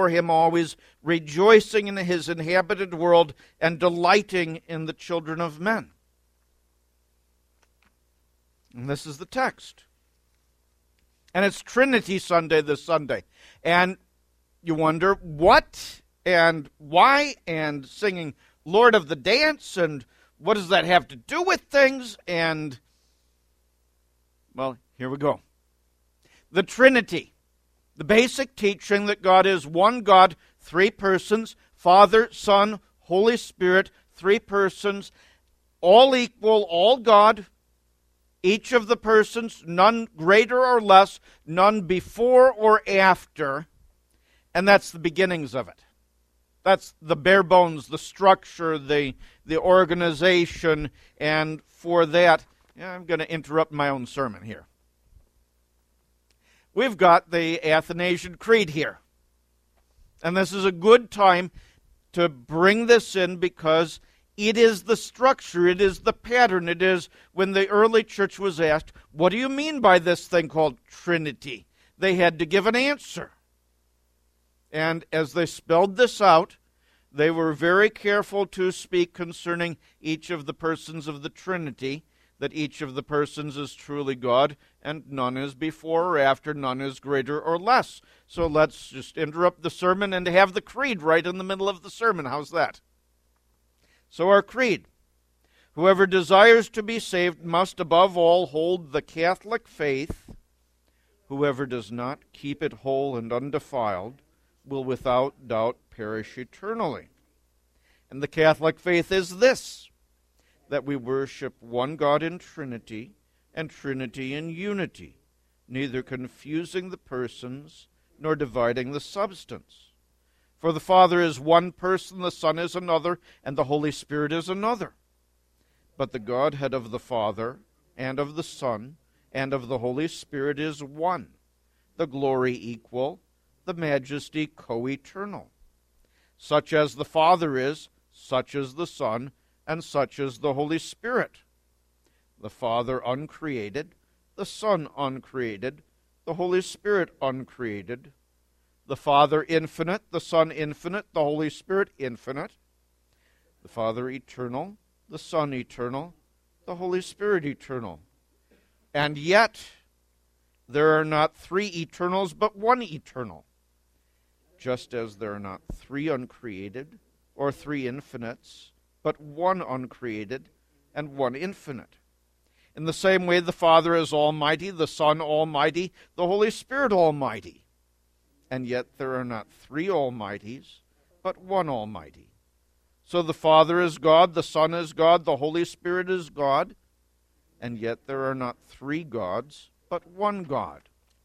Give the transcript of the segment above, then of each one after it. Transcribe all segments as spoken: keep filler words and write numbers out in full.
before him always, rejoicing in his inhabited world and delighting in the children of men. And this is the text. And it's Trinity Sunday this Sunday. And you wonder what and why and singing Lord of the Dance and what does that have to do with things? And, well, here we go. The Trinity. The basic teaching that God is one God, three persons, Father, Son, Holy Spirit, three persons, all equal, all God, each of the persons, none greater or less, none before or after, and that's the beginnings of it. That's the bare bones, the structure, the, the organization, and for that, yeah, I'm going to interrupt my own sermon here. We've got the Athanasian Creed here. And this is a good time to bring this in because it is the structure, it is the pattern, it is when the early church was asked, what do you mean by this thing called Trinity? They had to give an answer. And as they spelled this out, they were very careful to speak concerning each of the persons of the Trinity, that each of the persons is truly God, and none is before or after, none is greater or less. So let's just interrupt the sermon and have the creed right in the middle of the sermon. How's that? So our creed. Whoever desires to be saved must above all hold the Catholic faith. Whoever does not keep it whole and undefiled will without doubt perish eternally. And the Catholic faith is this, that we worship one God in Trinity, and Trinity in unity, neither confusing the persons nor dividing the substance. For the Father is one person, the Son is another, and the Holy Spirit is another. But the Godhead of the Father, and of the Son, and of the Holy Spirit is one, the glory equal, the majesty co-eternal. Such as the Father is, such is the Son, and such is the Holy Spirit. The Father uncreated, the Son uncreated, the Holy Spirit uncreated, the Father infinite, the Son infinite, the Holy Spirit infinite, the Father eternal, the Son eternal, the Holy Spirit eternal. And yet, there are not three eternals, but one eternal. Just as there are not three uncreated or three infinites, but one uncreated and one infinite. In the same way, the Father is almighty, the Son almighty, the Holy Spirit almighty. And yet there are not three almighties, but one almighty. So the Father is God, the Son is God, the Holy Spirit is God, and yet there are not three gods, but one God.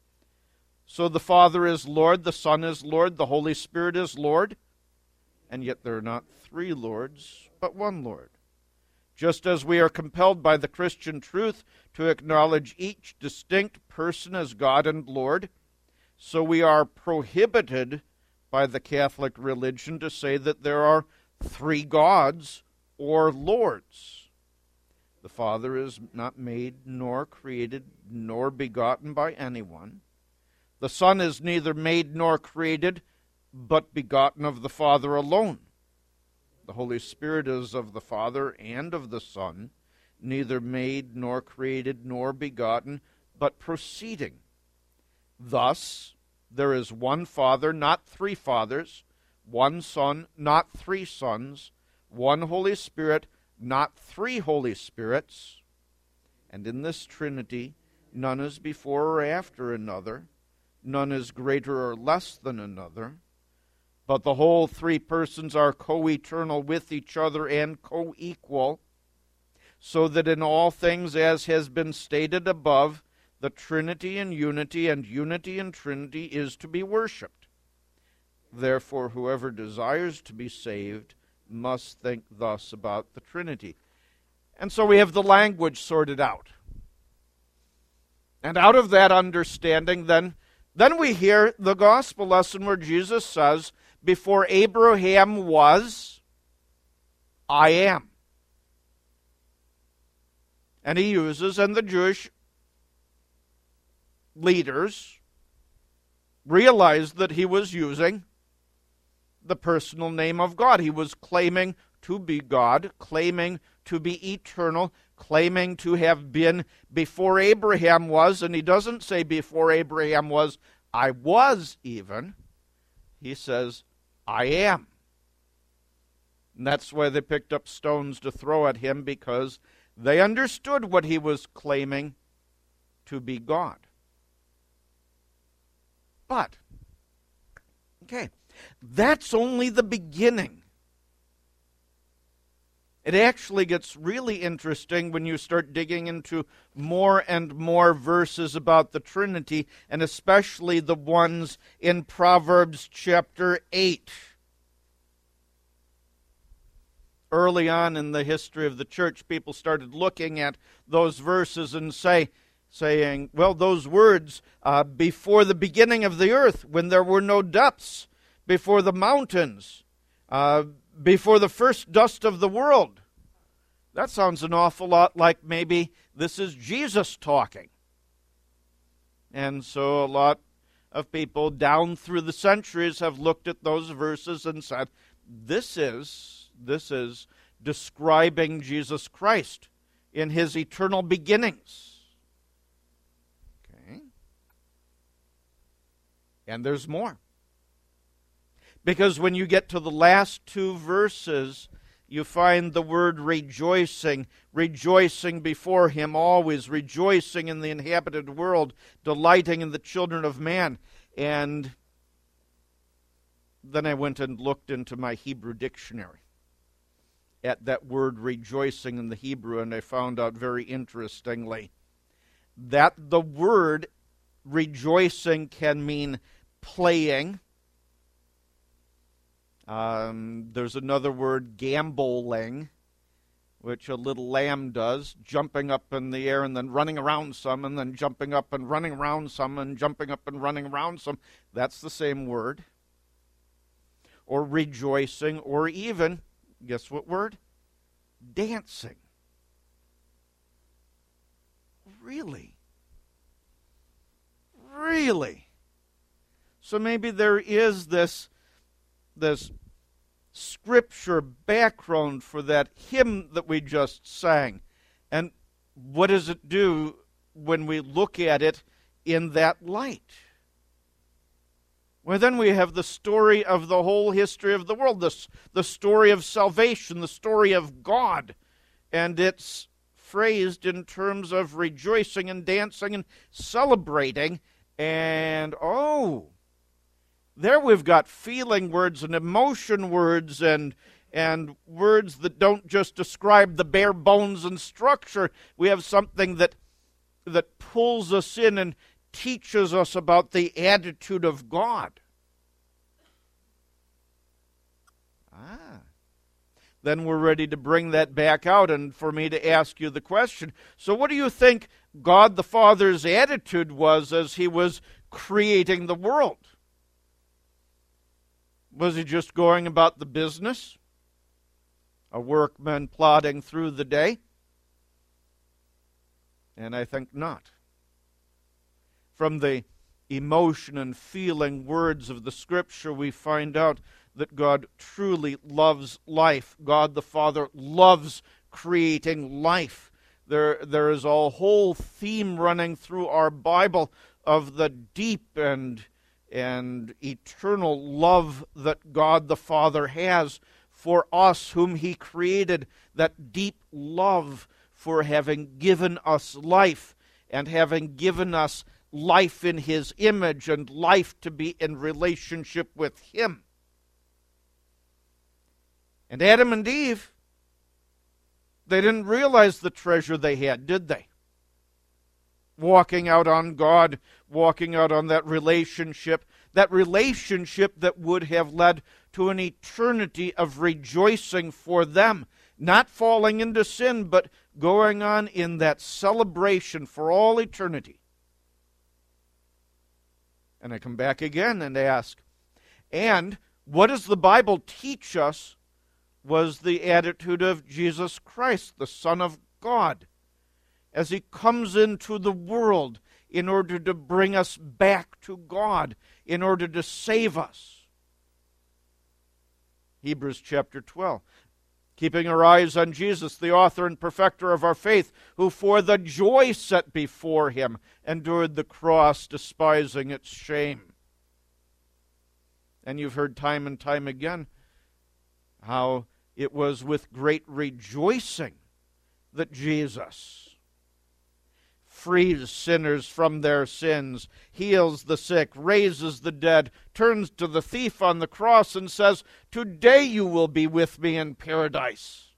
So the Father is Lord, the Son is Lord, the Holy Spirit is Lord, and yet there are not three Lords, but one Lord. Just as we are compelled by the Christian truth to acknowledge each distinct person as God and Lord, so we are prohibited by the Catholic religion to say that there are three gods or lords. The Father is not made nor created nor begotten by anyone. The Son is neither made nor created, but begotten of the Father alone. The Holy Spirit is of the Father and of the Son, neither made nor created nor begotten, but proceeding. Thus, there is one Father, not three fathers, one Son, not three sons, one Holy Spirit, not three Holy Spirits. And in this Trinity, none is before or after another, none is greater or less than another, but the whole three persons are co-eternal with each other and co-equal, so that in all things, as has been stated above, the Trinity in unity and unity in Trinity is to be worshipped. Therefore, whoever desires to be saved must think thus about the Trinity. And so we have the language sorted out. And out of that understanding, then, then we hear the gospel lesson where Jesus says, before Abraham was, I am. And he uses, and the Jewish leaders realized that he was using the personal name of God. He was claiming to be God, claiming to be eternal, claiming to have been before Abraham was, and he doesn't say before Abraham was, I was even. He says, I am. And that's why they picked up stones to throw at him, because they understood what he was claiming to be God. But, okay, that's only the beginning. It actually gets really interesting when you start digging into more and more verses about the Trinity, and especially the ones in Proverbs chapter eight. Early on in the history of the church, people started looking at those verses and say, saying, well, those words, uh, before the beginning of the earth, when there were no depths, before the mountains, uh, before the first dust of the world. That sounds an awful lot like maybe this is Jesus talking. And so a lot of people down through the centuries have looked at those verses and said, this is, this is describing Jesus Christ in his eternal beginnings. Okay. And there's more. Because when you get to the last two verses, you find the word rejoicing, rejoicing before him always, rejoicing in the inhabited world, delighting in the children of man. And then I went and looked into my Hebrew dictionary at that word rejoicing in the Hebrew, and I found out very interestingly that the word rejoicing can mean playing. Um, there's another word, gamboling, which a little lamb does, jumping up in the air and then running around some, and then jumping up and running around some, and jumping up and running around some. That's the same word. Or rejoicing, or even, guess what word? Dancing. Really? Really? So maybe there is this, this scripture background for that hymn that we just sang. And what does it do when we look at it in that light? Well, then we have the story of the whole history of the world, the, the story of salvation, the story of God. And it's phrased in terms of rejoicing and dancing and celebrating. And, oh, there we've got feeling words and emotion words and and words that don't just describe the bare bones and structure. We have something that that pulls us in and teaches us about the attitude of God. Ah. Then we're ready to bring that back out and for me to ask you the question. So what do you think God the Father's attitude was as he was creating the world? Was he just going about the business? A workman plodding through the day? And I think not. From the emotion and feeling words of the Scripture, we find out that God truly loves life. God the Father loves creating life. There, there is a whole theme running through our Bible of the deep and and eternal love that God the Father has for us whom he created, that deep love for having given us life and having given us life in his image and life to be in relationship with him. And Adam and Eve, they didn't realize the treasure they had, did they? Walking out on God, walking out on that relationship, that relationship that would have led to an eternity of rejoicing for them, not falling into sin, but going on in that celebration for all eternity. And I come back again and ask, and what does the Bible teach us was the attitude of Jesus Christ, the Son of God, as he comes into the world in order to bring us back to God, in order to save us? Hebrews chapter twelve. Keeping our eyes on Jesus, the author and perfecter of our faith, who for the joy set before him endured the cross, despising its shame. And you've heard time and time again how it was with great rejoicing that Jesus frees sinners from their sins, heals the sick, raises the dead, turns to the thief on the cross and says, "Today you will be with me in paradise."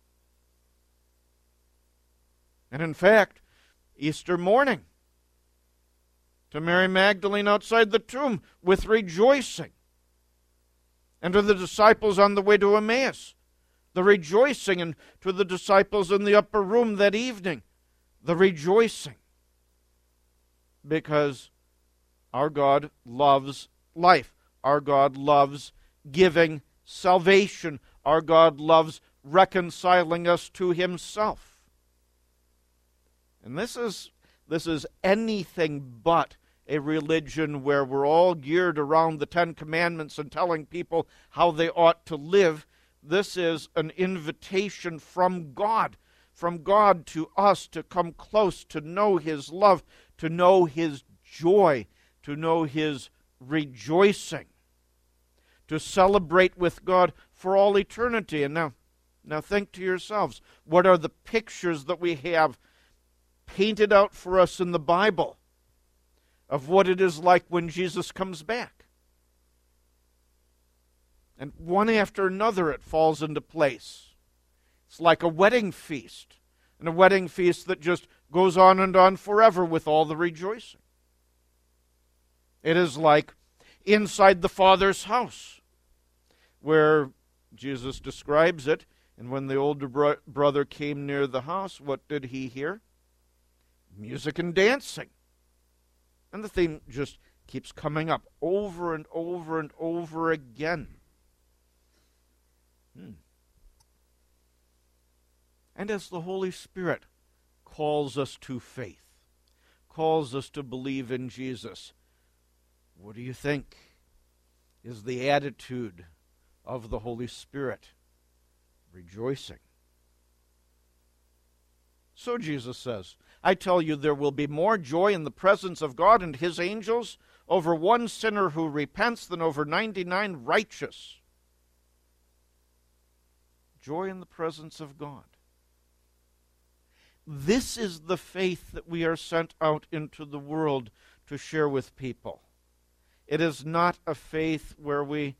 And in fact, Easter morning, to Mary Magdalene outside the tomb with rejoicing, and to the disciples on the way to Emmaus, the rejoicing, and to the disciples in the upper room that evening, the rejoicing, because our God loves life. Our God loves giving salvation. Our God loves reconciling us to himself. And this is, this is anything but a religion where we're all geared around the Ten Commandments and telling people how they ought to live. This is an invitation from God. From God to us to come close, to know his love, to know his joy, to know his rejoicing, to celebrate with God for all eternity. And now, now think to yourselves, what are the pictures that we have painted out for us in the Bible of what it is like when Jesus comes back? And one after another it falls into place. It's like a wedding feast, and a wedding feast that just goes on and on forever with all the rejoicing. It is like inside the Father's house, where Jesus describes it, and when the older bro- brother came near the house, what did he hear? Music and dancing. And the theme just keeps coming up over and over and over again. Hmm. And as the Holy Spirit calls us to faith, calls us to believe in Jesus, what do you think is the attitude of the Holy Spirit? Rejoicing. So Jesus says, I tell you, there will be more joy in the presence of God and his angels over one sinner who repents than over ninety-nine righteous. Joy in the presence of God. This is the faith that we are sent out into the world to share with people. It is not a faith where we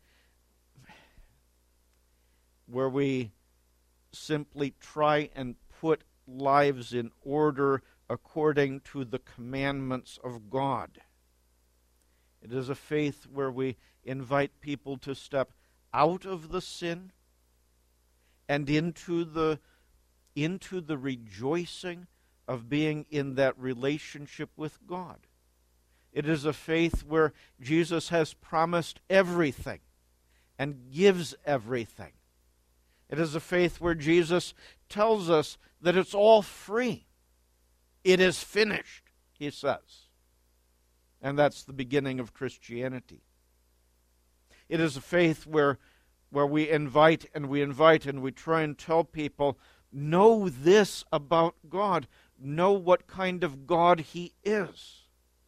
where we simply try and put lives in order according to the commandments of God. It is a faith where we invite people to step out of the sin and into the into the rejoicing of being in that relationship with God. It is a faith where Jesus has promised everything and gives everything. It is a faith where Jesus tells us that it's all free. It is finished, he says. And that's the beginning of Christianity. It is a faith where, where we invite and we invite and we try and tell people, know this about God. Know what kind of God he is.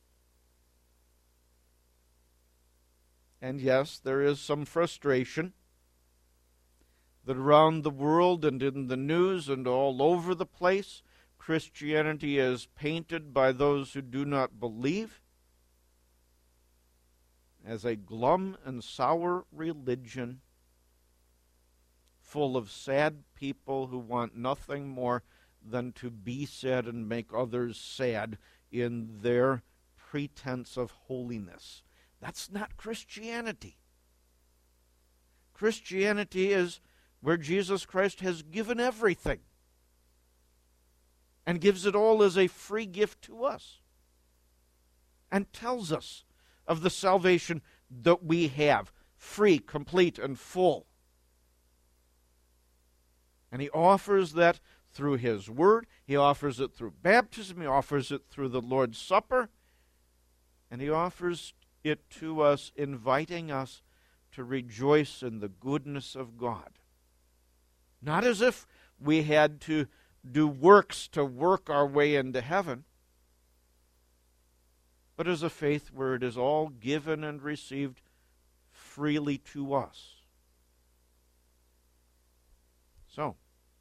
And yes, there is some frustration that around the world and in the news and all over the place, Christianity is painted by those who do not believe as a glum and sour religion full of sad people who want nothing more than to be sad and make others sad in their pretense of holiness. That's not Christianity. Christianity is where Jesus Christ has given everything and gives it all as a free gift to us and tells us of the salvation that we have, free, complete, and full. And he offers that through his word. He offers it through baptism. He offers it through the Lord's Supper. And he offers it to us, inviting us to rejoice in the goodness of God. Not as if we had to do works to work our way into heaven, but as a faith where it is all given and received freely to us. So,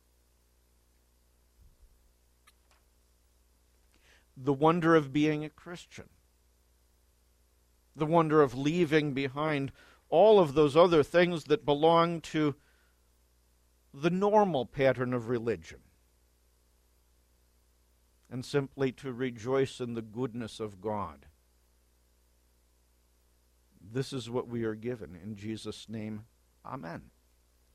the wonder of being a Christian, the wonder of leaving behind all of those other things that belong to the normal pattern of religion, and simply to rejoice in the goodness of God. This is what we are given. In Jesus' name, amen.